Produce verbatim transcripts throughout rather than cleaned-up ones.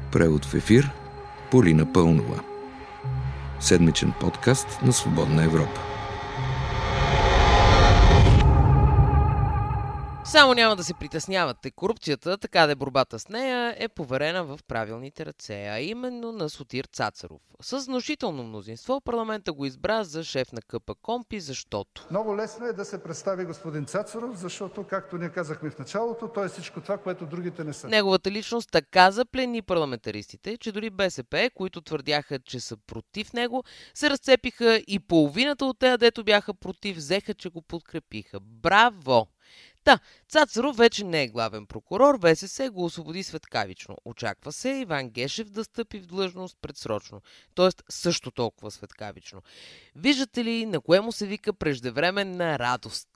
Превод в ефир Полина Пълнова. Седмичен подкаст на Свободна Европа. Само няма да се притеснявате. Корупцията, така да е борбата с нея, е поверена в правилните ръце, а именно на Сотир Цацаров. С внушително мнозинство парламента го избра за шеф на КПКОНПИ, защото... Много лесно е да се представи господин Цацаров, защото, както ние казахме в началото, той е всичко това, което другите не са. Неговата личност така заплени парламентаристите, че дори БСП, които твърдяха, че са против него, се разцепиха и половината от тея, дето бяха против, взеха, че го подкрепиха. Браво! Та, Цацаров вече не е главен прокурор, ВСС го освободи светкавично. Очаква се Иван Гешев да стъпи в длъжност предсрочно, т.е. също толкова светкавично. Виждате ли на кое му се вика преждевременна радост?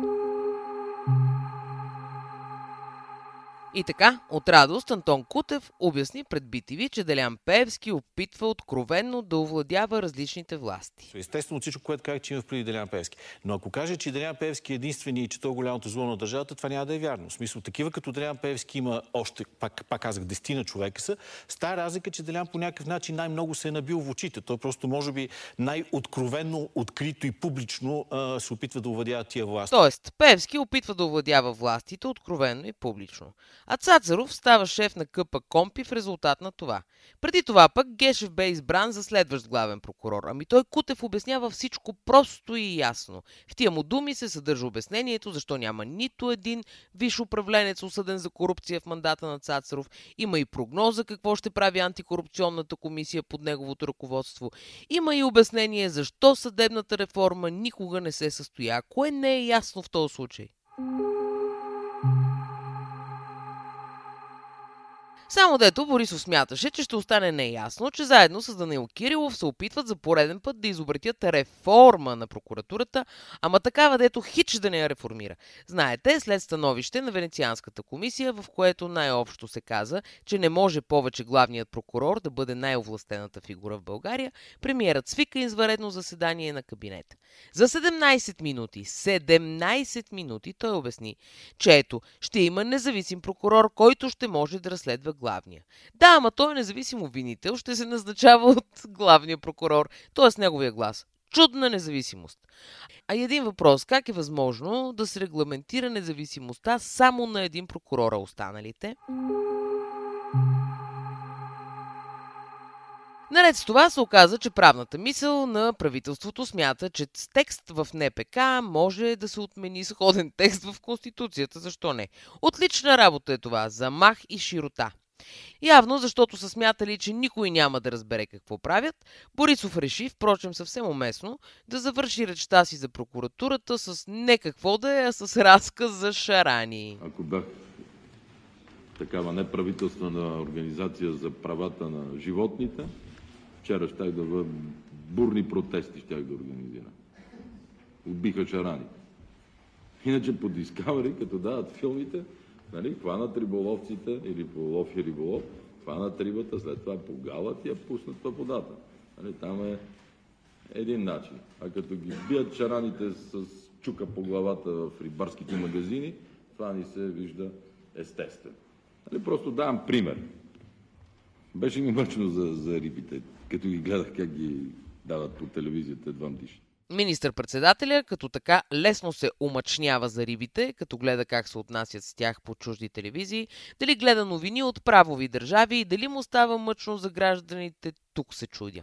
И така, от радост Антон Кутев обясни пред би ти ви, че Делян Пеевски опитва откровенно да овладява различните власти. Естествено, всичко, което казах, че има впреди Делян Пеевски. Но ако каже, че Делян Пеевски е единствени и че то е голямото зло на държавата, това няма да е вярно. В смисъл, такива като Делян Пеевски има още, пак, пак казах, десетина човека са. С тая разлика, че Делян по някакъв начин най-много се е набил в очите. Той просто, може би, най-откровенно, открито и публично а, се опитва да овладява тия власти. Тоест, Пеевски опитва да овладява властите откровенно и публично. А Цацаров става шеф на КПКОНПИ в резултат на това. Преди това пък Гешев бе избран за следващ главен прокурор. Ами той Кутев обяснява всичко просто и ясно. В тия му думи се съдържа обяснението, защо няма нито един висш управленец осъден за корупция в мандата на Цацаров. Има и прогноза какво ще прави антикорупционната комисия под неговото ръководство. Има и обяснение защо съдебната реформа никога не се състоя. Кое не е ясно в този случай? Само дето Борисов смяташе, че ще остане неясно, че заедно с Данаил Кирилов се опитват за пореден път да изобретят реформа на прокуратурата, ама такава дето хич да не я реформира. Знаете, след становище на Венецианската комисия, в което най-общо се каза, че не може повече главният прокурор да бъде най-овластената фигура в България, премиерът свика извънредно заседание на кабинета. За седемнайсет минути, седемнайсет минути той обясни, че ето, ще има независим прокурор, който ще може да разследва главния. Да, ама той е независим обвинител, ще се назначава от главния прокурор, т.е. неговия глас. Чудна независимост. А един въпрос, как е възможно да се регламентира независимостта само на един прокурор, а останалите? Наред с това се оказа, че правната мисъл на правителството смята, че с текст в НПК може да се отмени сходен текст в Конституцията. Защо не? Отлична работа е това, замах и широта. Явно, защото са смятали, че никой няма да разбере какво правят, Борисов реши, впрочем съвсем уместно, да завърши речта си за прокуратурата с не какво да е, а с разказ за шарани. Ако бях такава неправителствена организация за правата на животните, вчера щях да бъда бурни протести, щях да организира. Убиха шараните. Иначе по Discovery, като дават филмите, нали, хванат риболовците или по лов и риболов, хванат рибата, след това погалят и я пуснат във водата. Нали, там е един начин. А като ги бият шараните с чука по главата в рибарските магазини, това ни се вижда естествено. Нали, просто давам пример. Беше ми мъчно за, за рибите, като ги гледах как ги дават по телевизията, едва дишат. Министър-председателя като така лесно се умъчнява за рибите, като гледа как се отнасят с тях по чужди телевизии, дали гледа новини от правови държави и дали му става мъчно за гражданите, тук се чудя.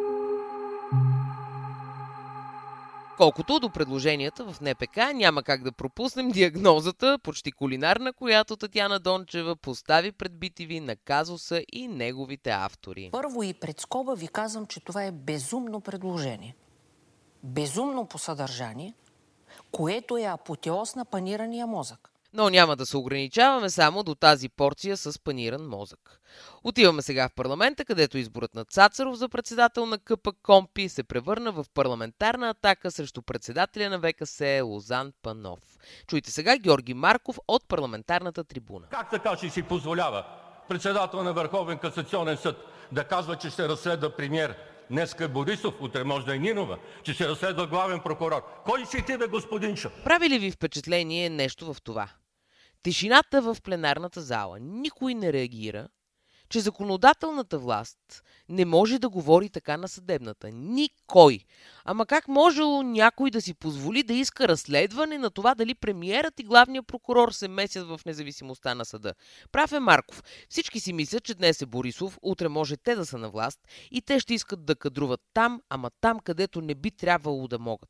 Колкото до предложенията в НПК, няма как да пропуснем диагнозата, почти кулинарна, която Татяна Дончева постави пред би ти ви на казуса и неговите автори. Първо и пред скоба ви казвам, че това е безумно предложение. Безумно по съдържание, което е апотеоз на панирания мозък. Но няма да се ограничаваме само до тази порция с паниран мозък. Отиваме сега в парламента, където изборът на Цацаров за председател на КПКОНПИ се превърна в парламентарна атака срещу председателя на ВКС Лозан Панов. Чуйте сега Георги Марков от парламентарната трибуна. Как така ще си позволява председател на Върховен касационен съд да казва, че ще разследва премиер? Днеска е Борисов, утре може да е Нинова, че се разследва главен прокурор. Кой си ти, бе, господинчо? Прави ли ви впечатление нещо в това? Тишината в пленарната зала. Никой не реагира. че законодателната власт не може да говори така на съдебната. Никой. Ама как можело някой да си позволи да иска разследване на това дали премиерът и главният прокурор се месят в независимостта на съда? Прав е Марков. Всички си мислят, че днес е Борисов, утре може те да са на власт и те ще искат да кадруват там, ама там, където не би трябвало да могат.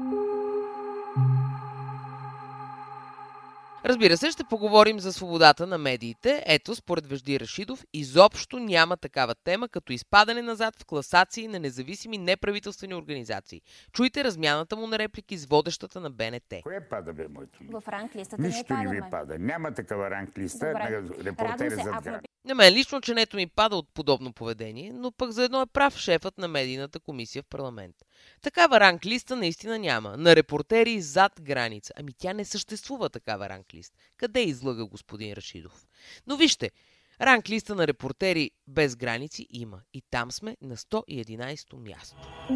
Разбира се, ще поговорим за свободата на медиите. Ето, според Вежди Рашидов, изобщо няма такава тема, като изпадане назад в класации на независими неправителствени организации. Чуйте размяната му на реплики с водещата на Б Н Т. Кое пада, бе, моето? В ранглистата Нищо не не ви падаме. пада. Няма такава ранглиста Добре. на репортери Радвам се, зад ако грани. На мен лично ченето ми пада от подобно поведение, но пък заедно е прав шефът на медийната комисия в парламент. Такава ранглиста наистина няма. На репортери зад граница. Ами тя не съществува такава ранглист. Къде излъга господин Рашидов? Но вижте, ранглиста на репортери без граници има. И там сме на сто и единайсето място.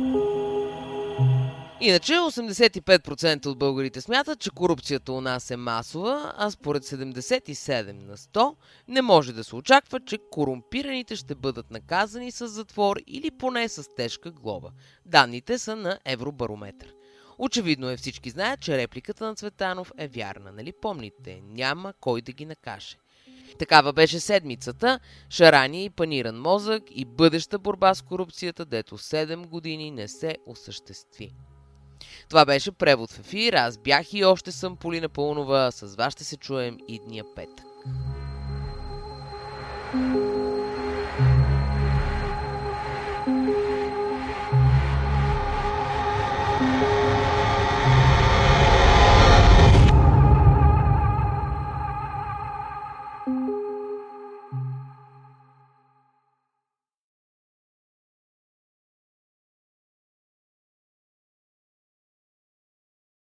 Иначе осемдесет и пет процента от българите смятат, че корупцията у нас е масова, а според седемдесет и седем на сто не може да се очаква, че корумпираните ще бъдат наказани с затвор или поне с тежка глоба. Данните са на Евробарометър. Очевидно е, всички знаят, че репликата на Цветанов е вярна, нали помните? Няма кой да ги накаже. Такава беше седмицата, шарани и паниран мозък и бъдеща борба с корупцията, дето седем години не се осъществи. Това беше Превод в ефир. Аз бях и още съм Полина Паунова. С вас ще се чуем и дния петък.